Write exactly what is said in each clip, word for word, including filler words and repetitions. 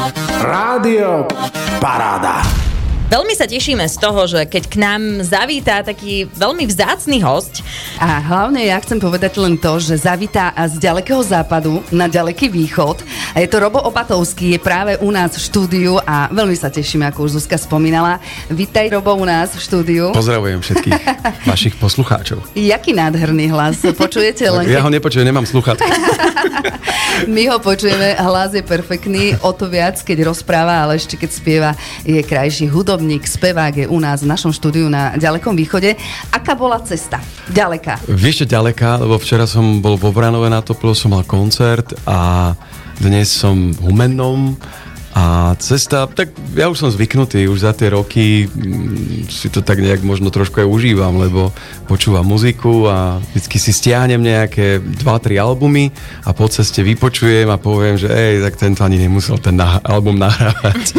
Rádio Paráda. Veľmi sa tešíme z toho, že keď k nám zavítá taký veľmi vzácny hosť. A hlavne ja chcem povedať len to, že zavítá z ďalekého západu na ďaleký východ. A je to Robo Opatovský, je práve u nás v štúdiu a veľmi sa tešíme, ako už Zuzka spomínala. Vítaj, Robo, u nás v štúdiu. Pozdravujem všetkých vašich poslucháčov. Jaký nádherný hlas. Počujete len... Ja ho nepočujem, nemám sluchátka. My ho počujeme, hlas je perfektný, o to viac, keď rozpráva, ale ešte keď spieva, je krajší hudobník, spevák, je u nás v našom štúdiu na ďalekom východe. Aká bola cesta? Ďaleká? Vieš, že ďaleká, lebo včera som bol vo Vranove na Toplo, som mal koncert a dnes som v Humennom. A cesta, tak ja už som zvyknutý, už za tie roky si to tak nejak možno trošku aj užívam, lebo počúvam muziku a vždycky si stiahnem nejaké dva tri albumy a po ceste vypočujem a poviem, že ej, tak tento ani nemusel ten nah- album nahrávať.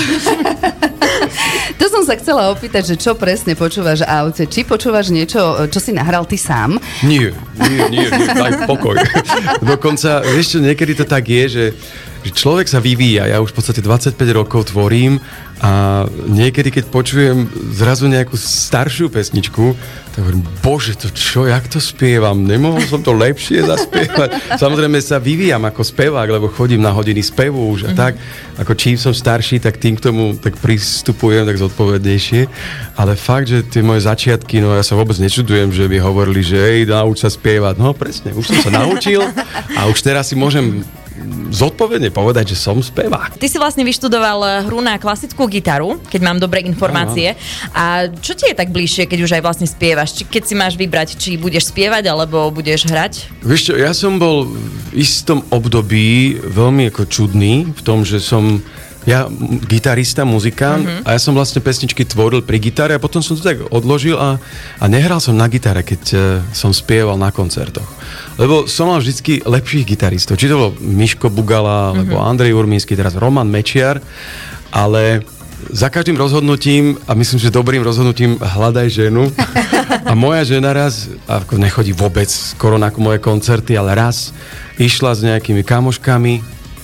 To som sa chcela opýtať, že čo presne počúvaš v aute. Či počúvaš niečo, čo si nahral ty sám? Nie, nie, nie, nie, daj pokoj. Dokonca, vieš čo, niekedy to tak je, že že človek sa vyvíja, ja už v podstate dvadsaťpäť rokov tvorím a niekedy, keď počujem zrazu nejakú staršiu pesničku, tak hovorím, bože, to čo, jak to spievam? Nemohol som to lepšie zaspievať? Samozrejme sa vyvíjam ako spevák, lebo chodím na hodiny spevu už a mm-hmm. tak, ako čím som starší, tak tým k tomu tak pristupujem tak zodpovednejšie, ale fakt, že tie moje začiatky, no ja sa vôbec nečudujem, že mi hovorili, že ej, nauč sa spievať, no presne, už som sa naučil a už teraz si môžem zodpovedne povedať, že som spevák. Ty si vlastne vyštudoval hru na klasickú gitaru, keď mám dobré informácie. A čo ti je tak bližšie, keď už aj vlastne spievaš? Či keď si máš vybrať, či budeš spievať, alebo budeš hrať? Vieš čo, ja som bol v istom období veľmi ako čudný, v tom, že som ja gitarista, muzikant mm-hmm. a ja som vlastne pesničky tvoril pri gitare a potom som to tak odložil a, a nehral som na gitare, keď uh, som spieval na koncertoch. Lebo som mal vždycky lepších gitaristov. Či to bol Miško Bugala, alebo mm-hmm. Andrej Urmínsky, teraz Roman Mečiar, ale za každým rozhodnutím, a myslím, že dobrým rozhodnutím, hľadaj ženu. A moja žena raz, ako nechodí vôbec skoro na moje koncerty, ale raz išla s nejakými kamoškami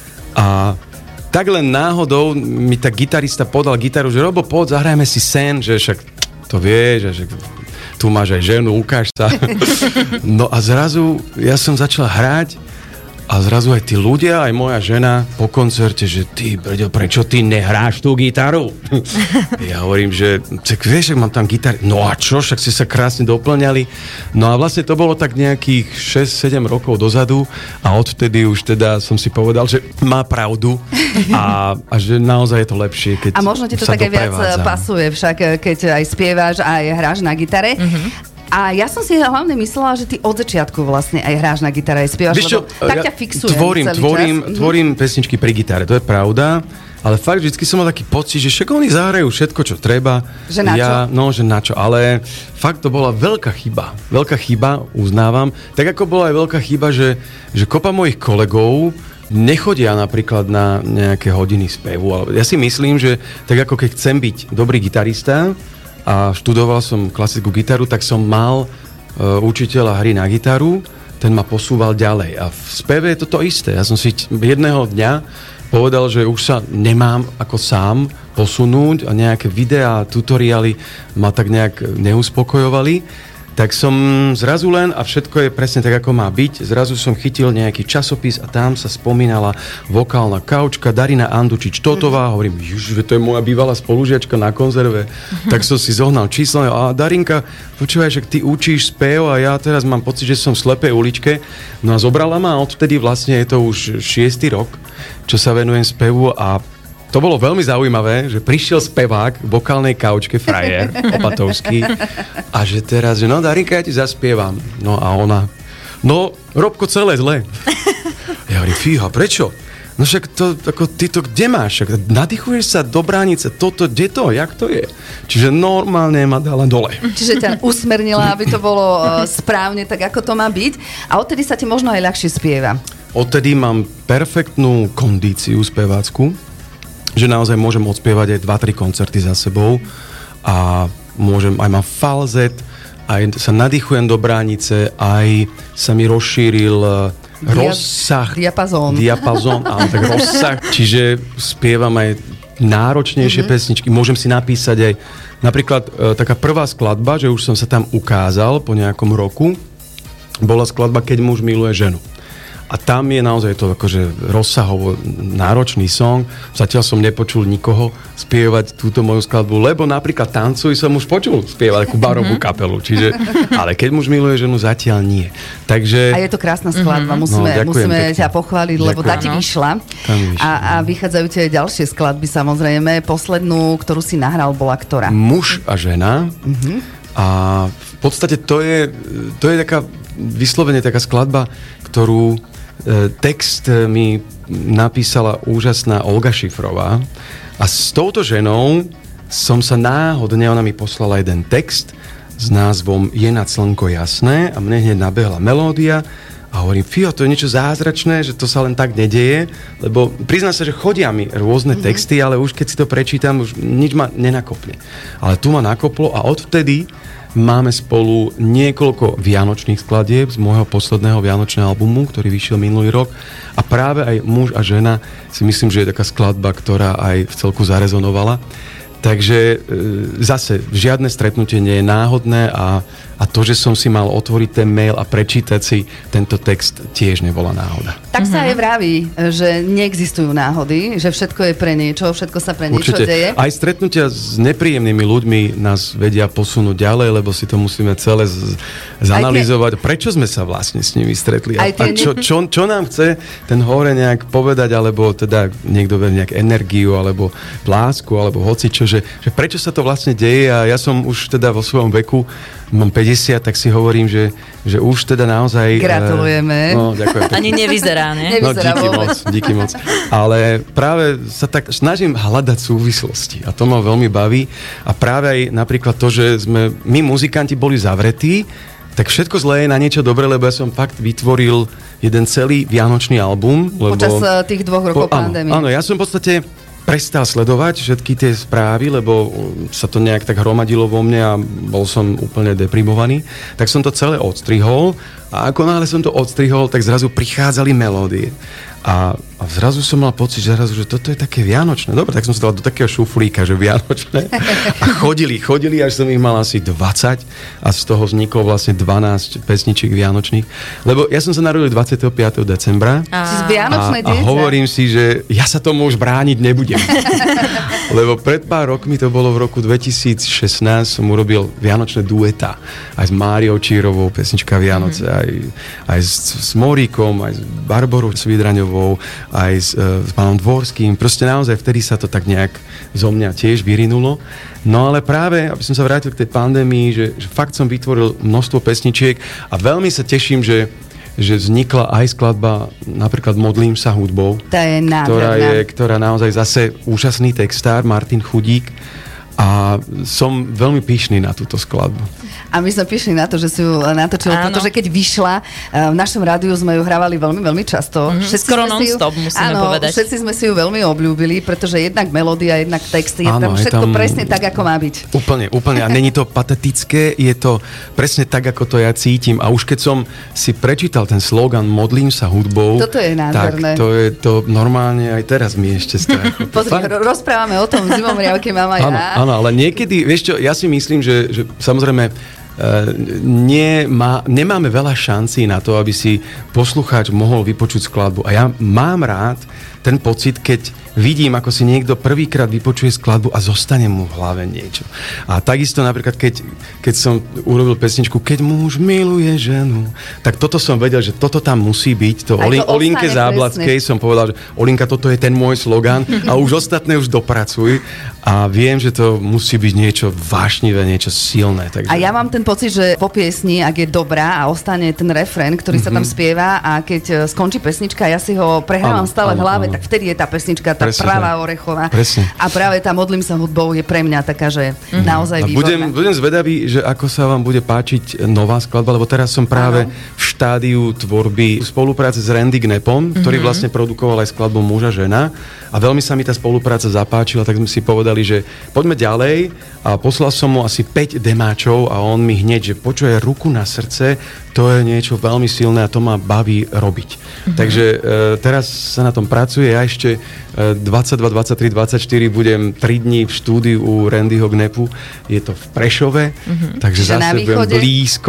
a tak len náhodou mi tak gitarista podal gitaru, že Robo, poď, zahrajme si sen, že však to vieš, že tu máš aj ženu, ukáž sa. No a zrazu ja som začal hrať a zrazu aj tí ľudia, aj moja žena po koncerte, že ty, brďo, prečo ty nehráš tú gitaru? Ja hovorím, že tak vieš, ak mám tam gitar. No a čo, však si sa krásne doplňali. No a vlastne to bolo tak nejakých šesť sedem rokov dozadu a odvtedy už teda som si povedal, že má pravdu a, a že naozaj je to lepšie, keď sa A možno ti to tak aj viac pasuje, však keď aj spievaš a aj hráš na gitare. Mm-hmm. A ja som si hlavne myslela, že ty od začiatku vlastne aj hráš na gitare, aj spievaš, čo, lebo tak ja ťa fixujem tvorím, celý tvorím, čas. Tvorím pesničky pri gitare, to je pravda, ale fakt vždycky som mal taký pocit, že však oni zahrajú všetko, čo treba. Že na ja, čo? No, že na čo, ale fakt to bola veľká chyba. Veľká chyba, uznávam. Tak ako bola aj veľká chyba, že, že kopa mojich kolegov nechodia napríklad na nejaké hodiny spevu. Ale ja si myslím, že tak ako keď chcem byť dobrý gitarista a študoval som klasickú gitaru, tak som mal uh, učiteľa hry na gitaru, ten ma posúval ďalej. A v speve je to to isté. Ja som si jedného dňa povedal, že už sa nemám ako sám posunúť a nejaké videá, tutoriály ma tak nejak neuspokojovali. Tak som zrazu len, a všetko je presne tak, ako má byť, zrazu som chytil nejaký časopis a tam sa spomínala vokálna kaučka Darina Andučič-Totová. Mm-hmm. Hovorím, juž, to je moja bývalá spolužiačka na konzerve. Mm-hmm. Tak som si zohnal číslo a Darinka, počúvaj, že ty učíš spev a ja teraz mám pocit, že som v slepej uličke. No a zobrala ma a odtedy vlastne je to už šiesty rok, čo sa venujem spevu a to bolo veľmi zaujímavé, že prišiel spevák v vokálnej kaučke frajer Opatovský a že teraz, že no Darinka, ja ti zaspievam. No a ona, no Robko, celé zle. Ja hovorím, fíha, prečo? No však to, ako ty to kde máš? Však nadýchuješ sa do bránice, toto, kde to, jak to je? Čiže normálne ma dala dole. Čiže ťa usmernila, aby to bolo uh, správne, tak ako to má byť. A odtedy sa ti možno aj ľahšie spieva. Odtedy mám perfektnú kondíciu spevácku, že naozaj môžem odspievať aj dva tri koncerty za sebou a môžem, aj mám falzet, aj sa nadýchujem do bránice, aj sa mi rozšíril Dia- rozsah. Diapazón. Diapazón, áno, tak rozsah. Čiže spievam aj náročnejšie mm-hmm. pesničky. Môžem si napísať aj napríklad e, taká prvá skladba, že už som sa tam ukázal po nejakom roku, bola skladba Keď muž miluje ženu. A tam je naozaj to akože rozsahovo náročný song. Zatiaľ som nepočul nikoho spievať túto moju skladbu, lebo napríklad Tancuj som už počul spievať takú barovú kapelu. Čiže, ale Keď muž miluje ženu, zatiaľ nie. Takže... A je to krásna skladba, musíme, no, musíme pekne. ťa pochváliť, ďakujem. Lebo tá ti vyšla. vyšla. A, a vychádzajú tie ďalšie skladby, samozrejme. Poslednú, ktorú si nahral, bola ktorá? Muž a žena. Uh-huh. A v podstate to je, to je taká vyslovene taká skladba, ktorú text mi napísala úžasná Olga Šifrová a s touto ženou som sa náhodne, ona mi poslala jeden text s názvom Je nad slnko jasné a mne hneď nabehla melódia a hovorím, fio, to je niečo zázračné, že to sa len tak nedeje, lebo priznám sa, že chodia mi rôzne mm-hmm. texty, ale už keď si to prečítam, už nič ma nenakopne. Ale tu ma nakoplo a odvtedy máme spolu niekoľko vianočných skladieb z môjho posledného vianočného albumu, ktorý vyšiel minulý rok. A práve aj Muž a žena si myslím, že je taká skladba, ktorá aj v celku zarezonovala. Takže e, zase žiadne stretnutie nie je náhodné a, a to, že som si mal otvoriť ten mail a prečítať si tento text, tiež nebola náhoda. Tak sa aj vraví, že neexistujú náhody, že všetko je pre niečo, všetko sa pre niečo Určite. deje. Aj stretnutia s nepríjemnými ľuďmi nás vedia posunúť ďalej, lebo si to musíme celé z- zanalizovať. Tie... Prečo sme sa vlastne s nimi stretli? A, a čo, čo, čo nám chce ten hore nejak povedať, alebo teda niekto vie nejak energiu, alebo lásku, alebo hocičo, že, že prečo sa to vlastne deje a ja som už teda vo svojom veku, mám päťdesiat, tak si hovorím, že, že už teda naozaj... Gratulujeme. No, ďakujem. Ani nevyzerá, ne? No, Nevyzerá díky vôbec. moc, díky moc. Ale práve sa tak snažím hľadať súvislosti a to ma veľmi baví a práve aj napríklad to, že sme, my muzikanti boli zavretí, tak všetko zlé je na niečo dobré, lebo ja som fakt vytvoril jeden celý vianočný album. Lebo, Počas tých dvoch rokov po, pandémie. Áno, áno, ja som v podstate prestal sledovať všetky tie správy, lebo sa to nejak tak hromadilo vo mne a bol som úplne deprimovaný. Tak som to celé odstrihol a ako náhle som to odstrihol, tak zrazu prichádzali melódie. A, a zrazu som mal pocit, že, zrazu, že toto je také vianočné. Dobre, tak som sa dal do takého šuflíka, že vianočné. A chodili, chodili, až som ich mal asi dvadsať a z toho vzniklo vlastne dvanásť pesničiek vianočných. Lebo ja som sa narodil dvadsiateho piateho decembra. A, si z vianočné a, a hovorím si, že ja sa tomu už brániť nebudem. Lebo pred pár rokmi, to bolo v roku dvetisícšestnásť, som urobil vianočné dueta. Aj s Máriou Čírovou, pesnička Vianoce, mm. aj, aj s, s Moríkom, aj s Barborou Svidraňovou, aj s, uh, s pánom Dvorským. Proste naozaj vtedy sa to tak nejak zo mňa tiež vyrinulo. No ale práve, aby som sa vrátil k tej pandémii, že, že fakt som vytvoril množstvo pesničiek a veľmi sa teším, že že vznikla aj skladba napríklad Modlím sa hudbou, tá je ktorá je, ktorá naozaj zase úžasný textár Martin Chudík a som veľmi pyšný na túto skladbu. A my sme pyšní na to, že si ju natočil, Áno. pretože keď vyšla, v našom rádiu sme ju hrávali veľmi, veľmi často. Mm-hmm, skoro non-stop, musíme áno, povedať. Všetci sme si ju veľmi obľúbili, pretože jednak melódia, jednak texty, je Áno, tam je všetko tam... presne tak, ako má byť. Úplne, úplne. A není to patetické, je to presne tak, ako to ja cítim. A už keď som si prečítal ten slogan Modlím sa hudbou, toto je nádherné. Tak to je to normálne aj teraz mi ešte strachu. Pozri, ro- rozprávame o tom zimom riavke mama ja. Áno, áno, ale niekedy, vieš čo, ja si myslím, že, že samozrejme Uh, nie, má, nemáme veľa šancí na to, aby si poslucháč mohol vypočuť skladbu. A ja mám rád ten pocit, keď vidím, ako si niekto prvýkrát vypočuje skladbu a zostane mu v hlave niečo. A takisto napríklad, keď, keď som urobil pesničku Keď muž miluje ženu, tak toto som vedel, že toto tam musí byť. To Oli, to Olinke Zábladskej som povedal, že Olinka, toto je ten môj slogan a už ostatné už dopracuj. A viem, že to musí byť niečo vášnivé, niečo silné. Takže... A ja mám ten pocit, že po piesni, ak je dobrá a ostane ten refrén, ktorý mm-hmm. sa tam spieva a keď skončí pesnička, ja si ho prehrávam áno, stále áno, v hlave, áno. tak vtedy je tá pesnička tá tá presne, pravá tak. orechová. Presne. A práve tá Modlím sa hudbou je pre mňa taká, že mm-hmm. naozaj A výborná. budem, budem zvedavý, že ako sa vám bude páčiť nová skladba, lebo teraz som práve Áno. v štádiu tvorby spolupráce s Randy Gnepom, mm-hmm. ktorý vlastne produkoval aj skladbu Muža žena a veľmi sa mi tá spolupráca zapáčila, tak sme si povedali, že poďme ďalej a poslal som mu asi päť demáčov a on mi hneď, že počuje ruku na srdce, to je niečo veľmi silné a to ma baví robiť. Mm-hmm. Takže e, teraz sa na tom pracuje, ja ešte e, dvadsaťdva, dvadsaťtri, dvadsaťštyri budem tri dní v štúdiu u Randyho Gnepu, je to v Prešove, mm-hmm. takže Čiže zase budem blízko,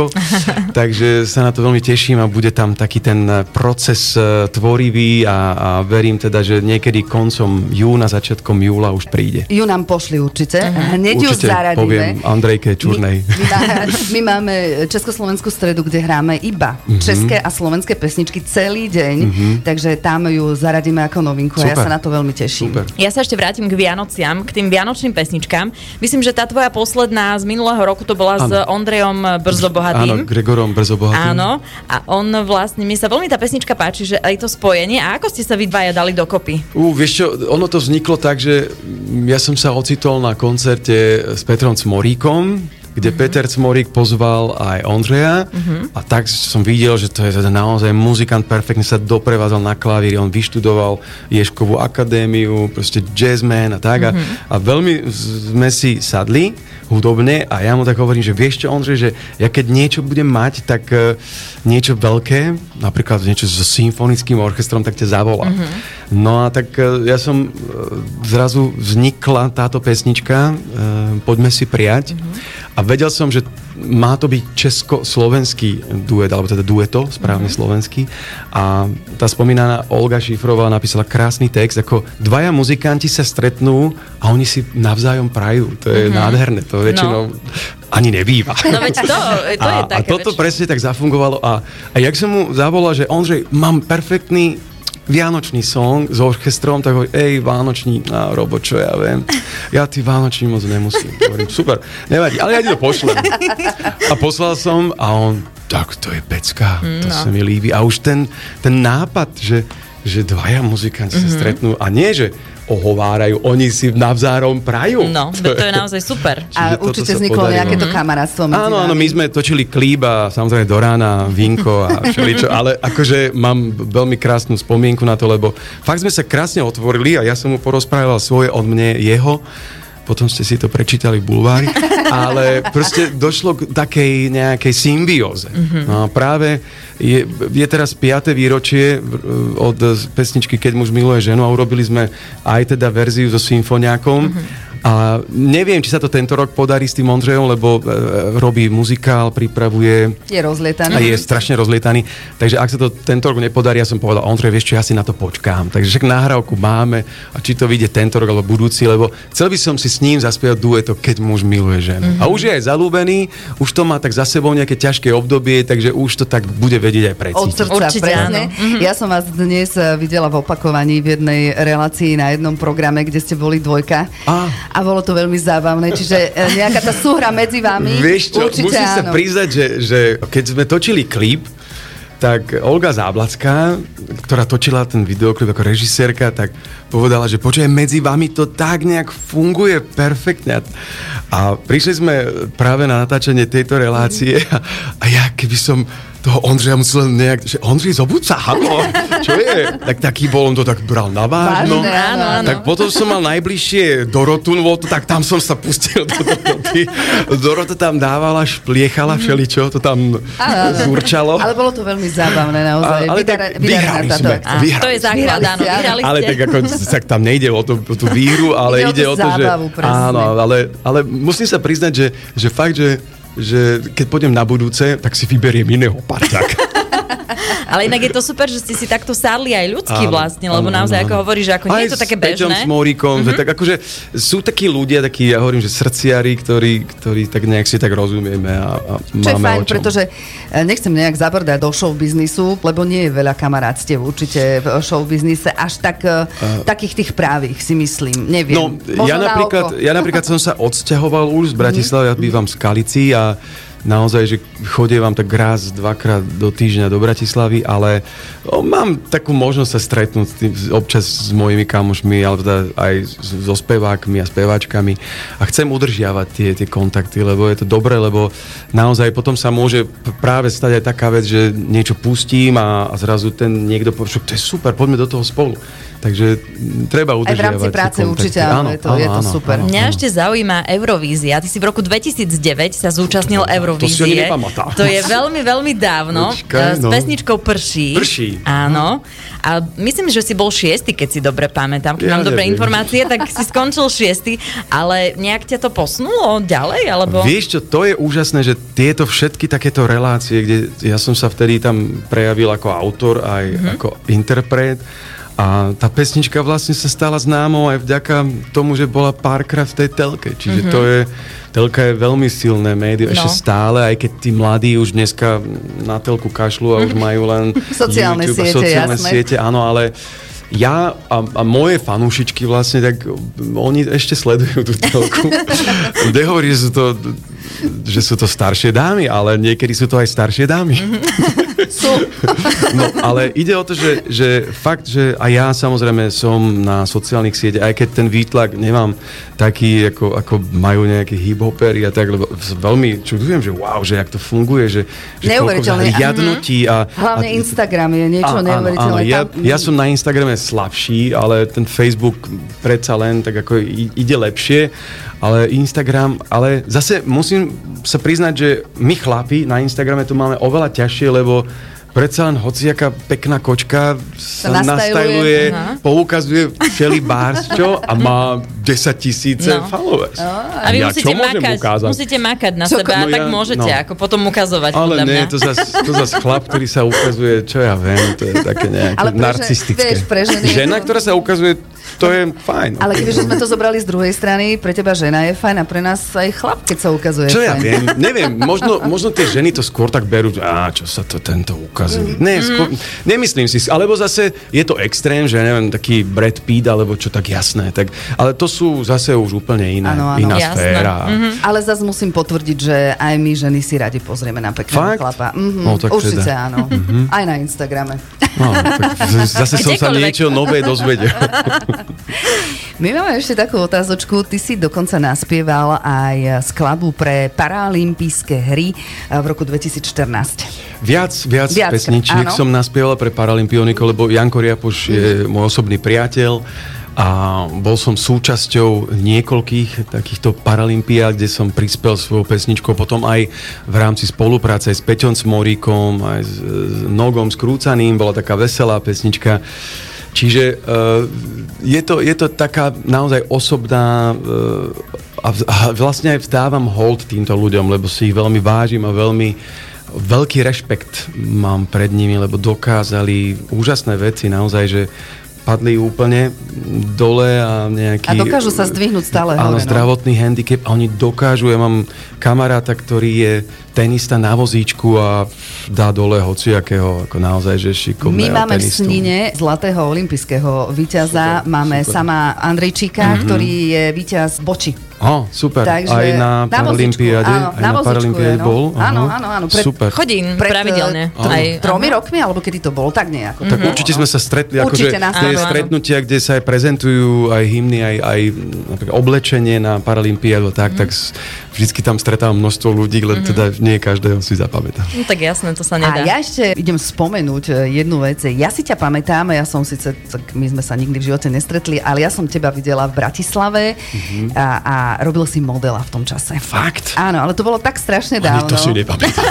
takže sa na to veľmi teším a bude tam taký ten proces e, tvorivý a, a verím teda, že niekedy koncom júna, začiatkom júla už príde. Ju nám pošli určite, uh-huh. hneď ju Určite zaradíme. poviem Andrejke Čurnej. My, my, má, my máme Československú stredu, kde hráme iba uh-huh. české a slovenské pesničky celý deň, uh-huh. takže tam ju zaradíme ako novinku. Super. A ja sa na to veľmi teším. Super. Ja sa ešte vrátim k Vianociam, k tým vianočným pesničkám. Myslím, že tá tvoja posledná z minulého roku to bola ano. s Ondrejom Brzobohatým. Áno, Gregorom Brzobohatým. Áno, a on vlastne, mi sa veľmi tá pesnička páči, že aj to spojenie. A ako ste sa vy dvaja dali dokopy? Ú, vieš čo, ono to vzniklo tak, že ja som sa ocitol na koncerte s Petrom Cmoríkom, kde uh-huh. Peter Cmorík pozval aj Ondreja uh-huh. a tak som videl, že to je teda naozaj muzikant, perfektne sa doprevádzal na klavíri, on vyštudoval Ježkovú akadémiu, proste jazzman a tak uh-huh. a, a veľmi sme si sadli hudobne a ja mu tak hovorím, že vieš čo, Ondrej, že ja keď niečo budem mať, tak uh, niečo veľké, napríklad niečo so symfonickým orchestrom, tak ťa zavolám. Uh-huh. No a tak uh, ja som uh, zrazu vznikla táto pesnička uh, Poďme si prijať uh-huh. a vedel som, že má to byť česko-slovenský duet, alebo teda dueto, správne mm-hmm. slovenský. A tá spomínaná Olga Šifrová napísala krásny text, ako dvaja muzikanti sa stretnú a oni si navzájom prajú. To je mm-hmm. nádherné, to väčšinou no. ani nebýva. No veď to, to je a, také. A toto väčšinou. presne tak zafungovalo. A, a jak som mu zavolal, že Ondřej, mám perfektný vianočný song s orchestrom, tak hovorí, ej, vánočný, a Robo, čo ja viem. Ja ty vánočný moc nemusím. Hovorím, super, nevadí, ale ja ti to pošlem. A poslal som a on, tak to je pecka, to no. sa mi líbi. A už ten, ten nápad, že, že dvaja muzikanti mm-hmm. sa stretnú a nie, že ohovárajú, oni si navzárom prajú. No, to je naozaj super. A určite vzniklo nejaké to kamarátstvo. Áno, áno, my sme točili klip a samozrejme do rána, vínko a všeličo, ale akože mám veľmi krásnu spomienku na to, lebo fakt sme sa krásne otvorili a ja som mu porozprával svoje od mne, jeho, potom ste si to prečítali v bulvári, ale proste došlo k takej nejakej symbióze. Mm-hmm. No a práve je, je teraz piate výročie od pesničky Keď muž miluje ženu a urobili sme aj teda verziu so symfoniákom. Mm-hmm. A neviem, či sa to tento rok podarí s tým Ondřejom, lebo e, robí muzikál, pripravuje. Je rozlietaný. A je strašne rozlietaný. Takže ak sa to tento rok nepodarí, ja som povedal, Ondřej, vieš čo, ja si na to počkám. Takže však nahrávku máme a či to vyjde tento rok alebo budúci, lebo chcel by som si s ním zaspievať dueto Keď muž miluje ženu. Mm-hmm. A už je aj zalúbený, už to má tak za sebou nejaké ťažké obdobie, takže už to tak bude vedieť aj precítiť. Od srdca, určite, presne. Mm-hmm. Ja som vás dnes videla v opakovaní v jednej relácii na jednom programe, kde ste boli dvojka. A, a bolo to veľmi zábavné, čiže nejaká tá súhra medzi vami. Vieš čo, určite musím áno. sa priznať, že, že keď sme točili klip, tak Olga Záblacká, ktorá točila ten videoklip ako režisérka, tak povedala, že počujem, medzi vami to tak nejak funguje perfektne. A prišli sme práve na natáčanie tejto relácie a, a ja keby som toho Ondřeja musel nejak, že Ondřej zobud sa, halo, čo je? Tak taký bol, on to tak bral na vážno. Vážne, áno, áno. Tak potom som mal najbližšie Dorotu, no to, tak tam som sa pustil do Doroty. Dorota tam dávala, špliechala všeličo, to tam zúrčalo. Ale bolo to veľmi zábavné, naozaj. Ale tak vyhrali sme. To je základ, áno. Vyhrali ste. Ale tak ako, tak tam nejde o, to, o tú výhru, ale ide, ide o to, zábavu, že... Áno, ale, ale musím sa priznať, že, že fakt, že že keď pôjdem na budúce, tak si vyberiem iného parťaka. Ale inak je to super, že ste si takto sadli aj ľudský áno, vlastne, lebo áno, naozaj, áno. ako hovoríš, že ako nie je to také bežné. Aj s Peťom Smórikom, mm-hmm. tak akože sú takí ľudia, takí, ja hovorím, že srdciari, ktorí, ktorí tak nejak si tak rozumieme a, a čo máme fajn, o čom. pretože nechcem nejak zabrdať do show biznisu, lebo nie je veľa kamarátstiev určite v show biznise, až tak, uh, takých tých právých, si myslím, neviem. No, ja napríklad, ja napríklad som sa odsťahoval už z Bratislavy, ja bývam v Skalici a naozaj, že chodievam tak raz, dvakrát do týždňa do Bratislavy, ale o, mám takú možnosť sa stretnúť tým, občas s mojimi kamošmi, ale teda aj so spevákmi a speváčkami a chcem udržiavať tie, tie kontakty, lebo je to dobré, lebo naozaj potom sa môže práve stať aj taká vec, že niečo pustím a, a zrazu ten niekto povie, to je super, poďme do toho spolu. Takže treba udržiavať. Aj v rámci práce určite, áno, je to, áno, je to áno, super. Áno, Mňa áno. ešte zaujíma Eurovízia. Ty si v roku dvetisícdeväť sa zúčastnil no, Eurovízie. To si ani nepamätám. To je veľmi, veľmi dávno. Počkaj, no. S pesničkou Prší. Prší. Áno. A myslím, že si bol šiesty, keď si dobre pamätám. Keď ja mám dobré informácie, tak si skončil šiesty. Ale nejak ťa to posunulo ďalej? Alebo... Vieš čo, to je úžasné, že tieto všetky takéto relácie, kde ja som sa vtedy tam prejavil ako autor aj mm-hmm. ako interpret. A tá pesnička vlastne sa stala známou aj vďaka tomu, že bola párkrát v tej telke. Čiže mm-hmm. to je, telka je veľmi silné médium, no. ešte stále, aj keď tí mladí už dneska na telku kašľú a už majú len sociálne YouTube, siete, sociálne jasné. siete, áno, ale ja a, a moje fanúšičky vlastne, tak oni ešte sledujú tú telku. Nehovorí, že sú to že sú to staršie dámy, ale niekedy sú to aj staršie dámy. Sú. No, ale ide o to, že, že fakt, že aj ja samozrejme som na sociálnych sieťach, aj keď ten výtlak nemám taký, ako, ako majú nejakí hip-hoperi a tak, lebo veľmi čudujem, že wow, že jak to funguje, že, že koľko hliadnutí a... Hlavne a, Instagram je niečo neuveriteľné. Ja, ja som na Instagrame slabší, ale ten Facebook predsa len tak ako ide lepšie, ale Instagram, ale zase musím sa priznať, že my chlapi na Instagrame to máme oveľa ťažšie, lebo predsa len hociaká pekná kočka sa nastajluje, poukazuje všeli bársčo a má desať tisíce no. followers. Oh. A vy ja musíte, makať, musíte makať na čo, sebe no a tak ja, môžete no. ako potom ukazovať. Ale nie, to zase zas chlap, ktorý sa ukazuje, čo ja viem, to je také nejaké ale narcistické. Vieš, žena, ktorá sa ukazuje, to je fajn. Ale kebyže sme to zobrali z druhej strany, pre teba žena je fajn a pre nás aj chlap, keď sa ukazuje. Čo fajn. ja viem, neviem, možno, možno tie ženy to skôr tak berú, že á, čo sa to tento ukazuje. Mm. Ne, skôr, nemyslím si, alebo zase je to extrém, že neviem, taký Brad Pitt, alebo čo tak jasné, tak, ale to sú zase už úplne iné, ano, ano. iná jasné. sféra. Mm-hmm. Ale zase musím potvrdiť, že aj my ženy si radi pozrieme na pekného chlapa. Mm-hmm. No, určite teda. Áno. Mm-hmm. Aj na Instagrame. No, tak zase som sa niečo nové dozvedel. My máme ešte takú otázočku. Ty si dokonca naspieval aj skladbu pre paralympijské hry v roku dvetisícštrnásť. Viac, viac, viac pesničiek áno. som naspieval pre paralympionikov, lebo Janko Riapoš je mm. môj osobný priateľ a bol som súčasťou niekoľkých takýchto paralympiád, kde som prispel svojou pesničkou, potom aj v rámci spolupráce s Peťom Smoríkom, aj s, s Nogom Skrúcaným, bola taká veselá pesnička. Čiže uh, je, to, je to taká naozaj osobná uh, a, v, a vlastne aj vzdávam hold týmto ľuďom, lebo si ich veľmi vážim a veľmi veľký rešpekt mám pred nimi, lebo dokázali úžasné veci, naozaj, že padli úplne dole a nejaký... A dokážu sa zdvihnúť stále áno, hore. Áno, zdravotný no. handicap a oni dokážu. Ja mám kamaráta, ktorý je tenista na vozíčku a dá dole hociakého, ako naozaj, že šikovného tenistu. My máme tenistu. v Snine zlatého olympijského víťaza. Super, máme super. sama Andrejčíka, mm-hmm. ktorý je víťaz boči. Ó, super. Takže aj na, na Paralympiáde. Áno, aj na, na Paralympiáde no. bol. Áno, áno, áno. Pred, super. Chodím pred, pravidelne. T- aj, tromi áno. rokmi, alebo kedy to bolo, tak nejako. Tak mm-hmm. určite sme sa stretli, akože tie stretnutia, kde sa aj prezentujú aj hymny, aj, aj oblečenie na Paralympiádu, tak, mm-hmm. tak vždycky tam stretávam množstvo ľudí, len mm-hmm. teda nie každého si zapamätám. No tak jasné, to sa nedá. A ja ešte idem spomenúť jednu vec. Ja si ťa pamätám, ja som síce, my sme sa nikdy v živote nestretli, ale ja som teba videla v Bratislave mm-hmm. a, a robil si modela v tom čase. Fakt? Áno, ale to bolo tak strašne dávno. Ani to si nepamätám.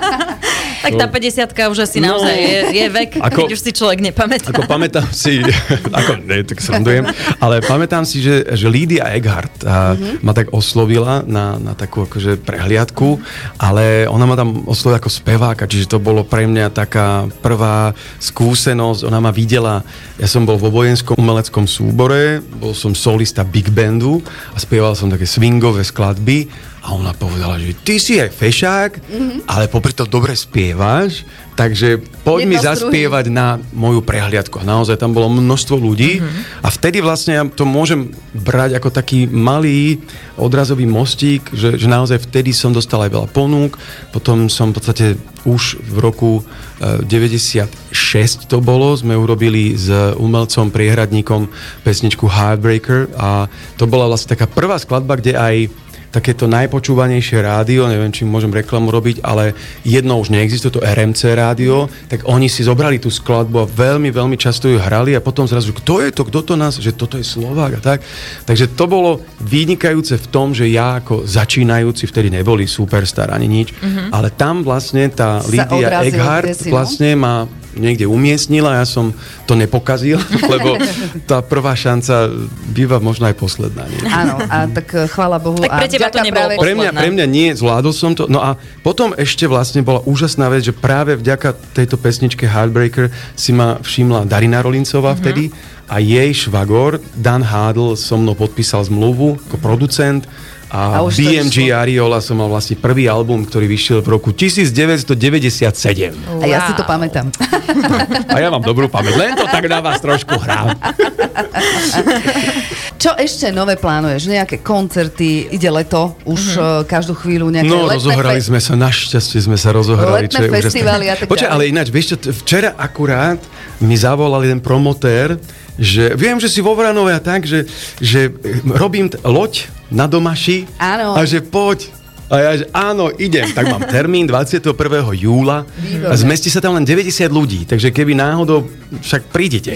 Tak tá päťdesiatka už asi no, naozaj je, je vek, ako, keď už si človek nepamätá. Ako pamätám si, ako, ne, tak srandujem, ale pamätám si, že, že Lídia Egghardt mm-hmm. ma tak oslovila na, na takú akože prehliadku, ale ona ma tam oslovila ako speváka, čiže to bolo pre mňa taká prvá skúsenosť. Ona ma videla, ja som bol vo vojenskom umeleckom súbore, bol som solista big bandu a spieval som také swingové skladby. A ona povedala, že ty si aj fešák, mm-hmm. ale popri to dobre spievaš. spievaš, takže poď mi zaspievať na moju prehliadku. A naozaj tam bolo množstvo ľudí mm-hmm. a vtedy vlastne ja to môžem brať ako taký malý odrazový mostík, že, že naozaj vtedy som dostal aj veľa ponúk, potom som v podstate už v roku deväťdesiatšesť to bolo, sme urobili s umelcom, priehradníkom pesničku Heartbreaker a to bola vlastne taká prvá skladba, kde aj takéto najpočúvanejšie rádio, neviem, či môžem reklamu robiť, ale jedno už neexistuje, to er em cé rádio, tak oni si zobrali tú skladbu a veľmi, veľmi často ju hrali a potom zrazu, kto je to, kto to nás, že toto je Slovák a tak. Takže to bolo vynikajúce v tom, že ja ako začínajúci, vtedy neboli superstar ani nič, mm-hmm. ale tam vlastne tá Lydia Eckhardt vlastne ma niekde umiestnila, ja som to nepokazil, lebo tá prvá šanca býva možno aj posledná. Nie? Áno, a tak chvála Bohu. Tak pre teba to nebolo pre mňa, pre mňa nie, zvládol som to. No a potom ešte vlastne bola úžasná vec, že práve vďaka tejto pesničke Heartbreaker si ma všimla Darina Rolincová mm-hmm. vtedy a jej švagor Dan Hádl so mnou podpísal zmluvu ako producent. A, a bé em gé Ariola som mal vlastne prvý album, ktorý vyšiel v roku devätnásťstodeväťdesiatsedem. Wow. A ja si to pamätám. A ja mám dobrú pamäť, len to tak na vás trošku hrám. Čo ešte nové plánuješ? Nejaké koncerty? Ide leto? Už mm-hmm. každú chvíľu nejaké no, letné... No, rozohrali fe... sme sa, našťastie sme sa rozohrali. Letné festivály a tak ďalej. Počkaj, ale ináč, vieš čo, včera akurát mi zavolal jeden promotér, že viem, že si vo Vranove a tak, že, že robím t- loď na Domaši áno. a že poď. A ja, že áno, idem. Tak mám termín dvadsiateho prvého júla a zmestí sa tam len deväťdesiat ľudí, takže keby náhodou, však prídete.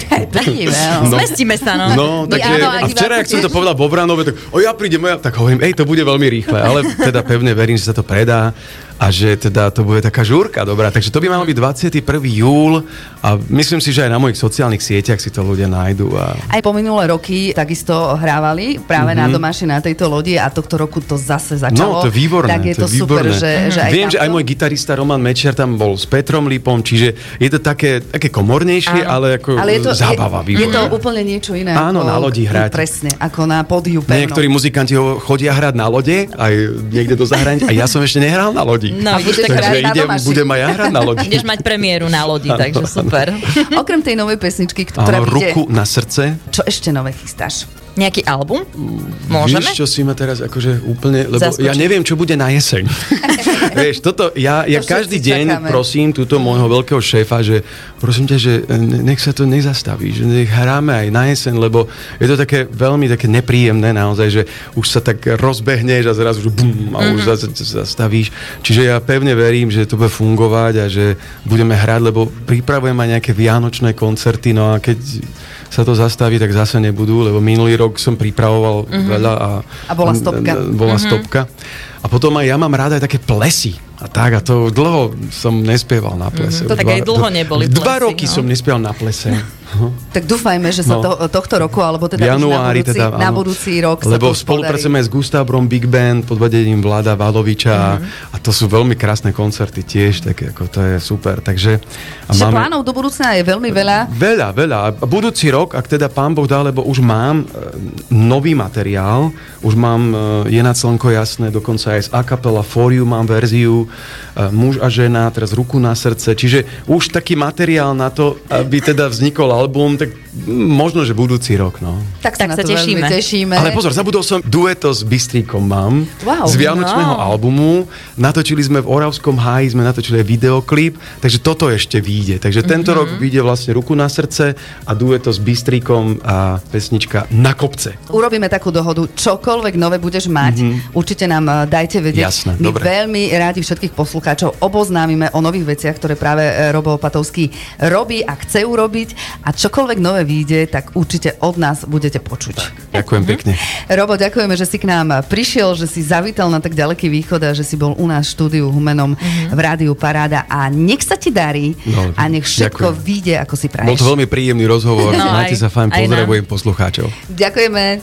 No. Zmestíme sa, no. No, takže, áno, a včera, ak som to povedal vo Vranove, tak o ja prídem, ja, tak hovorím, ej, to bude veľmi rýchle, ale teda pevne verím, že sa to predá a že teda to bude taká žúrka dobrá. Takže to by malo byť dvadsiateho prvého júla a myslím si, že aj na mojich sociálnych sieťach si to ľudia nájdú. A... Aj po minulé roky takisto hrávali práve mm-hmm. na Domaši na tejto lodi a tohto roku to zase začalo. No, to je výborné. Tak je to, to super, že, že aj viem, tamto... že aj môj gitarista Roman Mečiar tam bol s Petrom Lipom, čiže je to také, také komornejšie, áno. ale ako ale je to, zábava. Je, je to úplne niečo iné. Áno, ako, na lodi hrať. Presne, ako na pódiu pevno. Niektorí muzikanti chodia hrať na lode, aj niekde do zahraničia, a ja som ešte nehral na lodi. No, takže idem, budem aj ja hrať na lodi. Ideš mať premiéru na lodi, takže super. Okrem tej novej pesničky, ktorá áno, bude... Ruku na srdce. Čo ešte nové chystáš? Nejaký album? Môžeme? Vieš, čo si ma teraz akože úplne... Lebo Zaskočím. ja neviem, čo bude na jeseň. Vieš, toto, ja, ja to každý deň čakáme. Prosím túto môjho veľkého šéfa, že prosím ťa, že nech sa to nezastaví, že nech hráme aj na jeseň, lebo je to také veľmi také nepríjemné naozaj, že už sa tak rozbehneš a zrazu že bum, a už mm-hmm. zastavíš. Čiže ja pevne verím, že to bude fungovať a že budeme hrať, lebo pripravujem aj nejaké vianočné koncerty, no a keď sa to zastaví, tak zase nebudú, lebo minulý rok som pripravoval mm-hmm. veľa a, a bola stopka. A, bola mm-hmm. stopka. A potom aj ja mám rád aj také plesy. A tak, a to dlho som nespieval na plese. Mm-hmm. To tak aj dlho neboli plesy. Dva roky no. som nespieval na plese. Tak dúfajme, že sa to, tohto roku, alebo teda januári, už na budúci, teda, na budúci rok lebo spolupracujeme s Gustavbrom Big Band pod vedením Vlada Valoviča mm-hmm. a to sú veľmi krásne koncerty tiež, tak ako to je super. Takže a máme... plánov do budúcna je veľmi veľa. Veľa, veľa. A budúci rok, ak teda pán Boh dá, lebo už mám e, nový materiál, už mám e, Je nad slnko jasné, dokonca aj z a cappella For You mám verziu, e, Muž a žena, teraz Ruku na srdce, čiže už taký materiál na to, aby teda vznikol album, tak možno, že budúci rok, no. Tak sa, tak sa tešíme. tešíme. Ale pozor, zabudol som, dueto s Bystríkom mám, wow, z vianočného wow. albumu. Natočili sme v Oravskom háji, sme natočili aj videoklip, takže toto ešte vyjde. Takže tento mm-hmm. rok vyjde vlastne Ruku na srdce a dueto s Bystríkom a pesnička Na kopce. Urobíme takú dohodu, čokoľvek nové budeš mať, mm-hmm. určite nám dajte vedieť. Jasné, My dobre. veľmi rádi všetkých poslucháčov oboznámime o nových veciach, ktoré práve Robo Opatovský robí a chce urobiť a čokoľvek nové vyjde, tak určite od nás budete počuť. Tak, ďakujem mm-hmm. pekne. Robo, ďakujeme, že si k nám prišiel, že si zavítal na tak ďaleký východ a že si bol u nás v štúdiu Humenom mm-hmm. v Rádiu Paráda a nech sa ti darí no, a nech všetko ďakujem. Vyjde, ako si praješ. Bol to veľmi príjemný rozhovor. No, Majte aj, sa fajn, pozdravujem poslucháčov. Ďakujeme.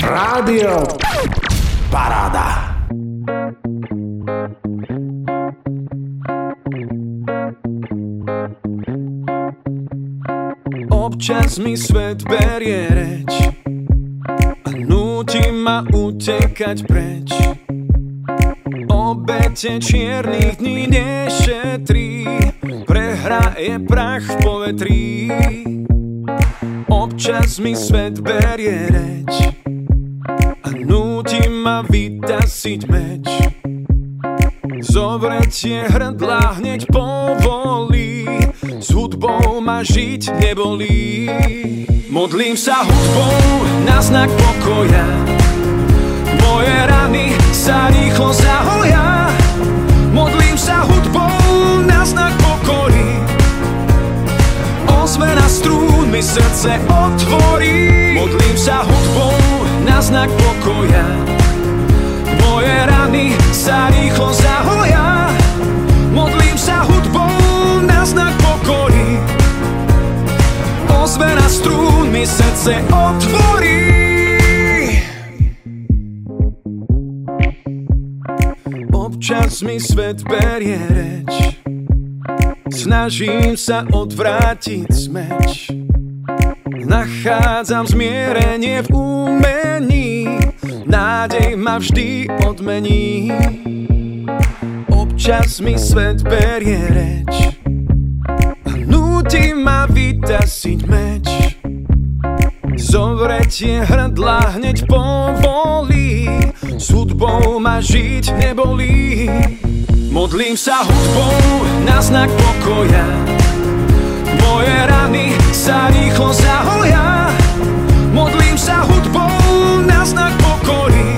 Rádio Paráda. Občas mi svet berie reč a núti ma utekať preč. Ob obete čiernych dní nešetrí, prehra je prach v povetrí. Občas mi svet berie reč a núti ma vytasiť meč. Zovretie hrdla hneď povolí, s hudbou ma žiť nebolí. Modlím sa hudbou na znak pokoja, moje rany sa rýchlo zahoja. Modlím sa hudbou na znak pokory, ozvena strún mi srdce otvorí. Modlím sa hudbou na znak pokoja, moje rany sa rýchlo zahoja. Modlím sa hudbou na znak pokory, ozvena strún mi srdce otvorí. Občas mi svet berie reč, snažím sa odvrátiť smeč. Nachádzam zmierenie v umení, nádej ma vždy odmení. Občas mi svet berie reč a núti ma vytasiť meč. Zovretie hrdla hneď povolí, s hudbou ma žiť nebolí. Modlím sa hudbou na znak pokoja, moje rany sa rýchlo zahoja. Modlím sa hudbou na znak pokory,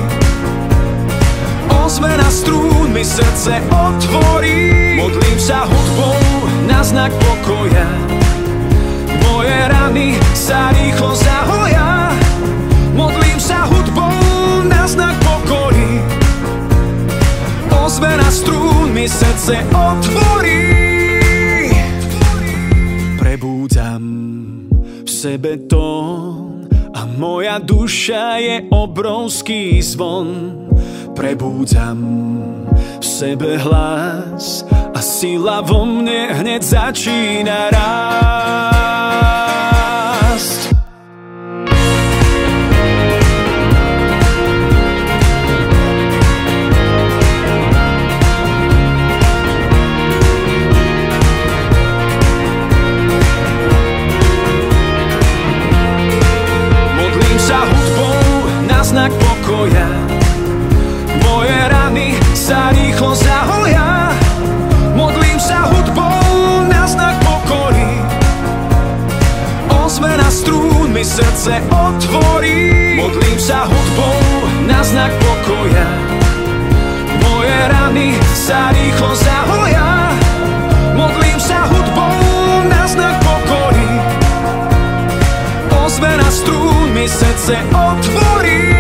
ozvena strún mi srdce otvorí. Modlím sa hudbou na znak pokoja, moje rany sa rýchlo zahoja. Modlím sa hudbou na znak pokory, ozvena strún mi srdce otvorí. Prebúdzam v sebe tón a moja duša je obrovský zvon. Prebúdzam v sebe hlas a sila vo mne hneď začína rásť. Modlím sa hudbou na znak pokoja, moje rany sa rýchlo zahoja. Modlím sa hudbou na znak pokory, ozvena strún mi srdce otvorí. Modlím sa hudbou na znak pokoja, moje rany sa rýchlo zahoja. Modlím sa hudbou na znak pokory, ozvena strún mi srdce otvorí.